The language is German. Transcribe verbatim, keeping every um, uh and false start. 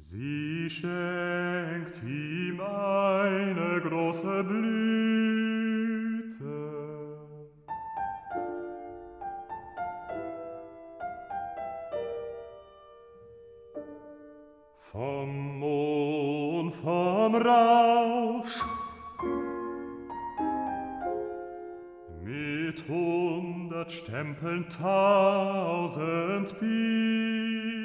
Sie schenkt ihm eine große Blüte. Vom Mond, vom Rausch, mit hundert Stempeln tausend Pi.